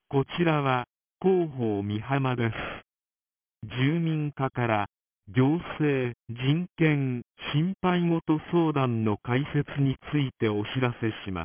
こちらは広報美浜です。住民課から行政、人権、心配事相談の開設についてお知らせします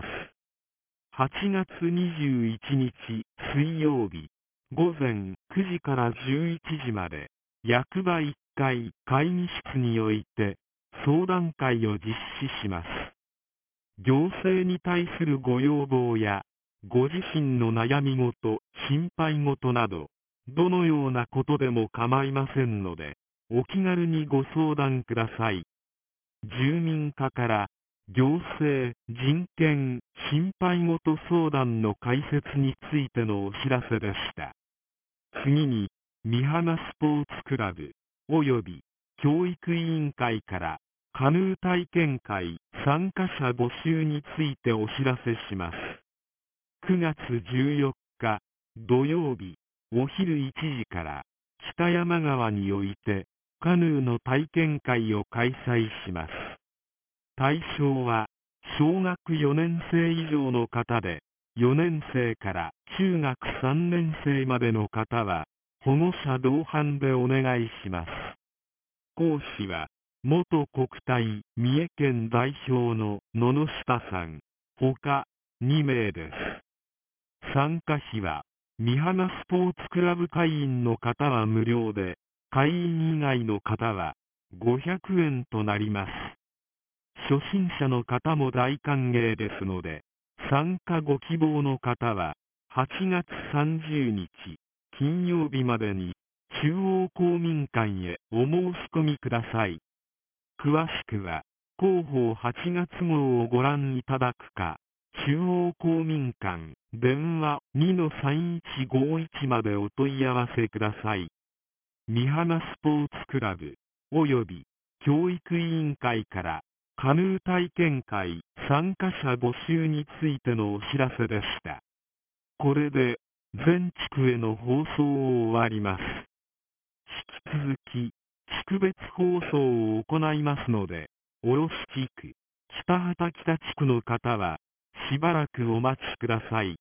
。8月21日水曜日午前9時から11時まで役場1階会議室において相談会を実施します。行政に対するご要望やご自身の悩み事、心配事などどのようなことでも構いませんのでお気軽にご相談ください。住民課から行政、人権、心配事相談の開設についてのお知らせでした。次に、美浜スポーツクラブ及び教育委員会からカヌー体験会参加者募集についてお知らせします。9月14日土曜日お昼1時から北山川においてカヌーの体験会を開催します。対象は小学4年生以上の方で、4年生から中学3年生までの方は保護者同伴でお願いします。講師は元国体三重県代表の野々下さん、他2名です。参加費は美浜スポーツクラブ会員の方は無料で、会員以外の方は500円となります。初心者の方も大歓迎ですので、参加ご希望の方は8月30日金曜日までに中央公民館へお申し込みください。詳しくは広報8月号をご覧いただくか、中央公民館電話 2-3151 までお問い合わせください。美浜スポーツクラブ及び教育委員会からカヌー体験会参加者募集についてのお知らせでした。これで全地区への放送を終わります。引き続き地区別放送を行いますので、卸地区、北畑北地区の方はしばらくお待ちください。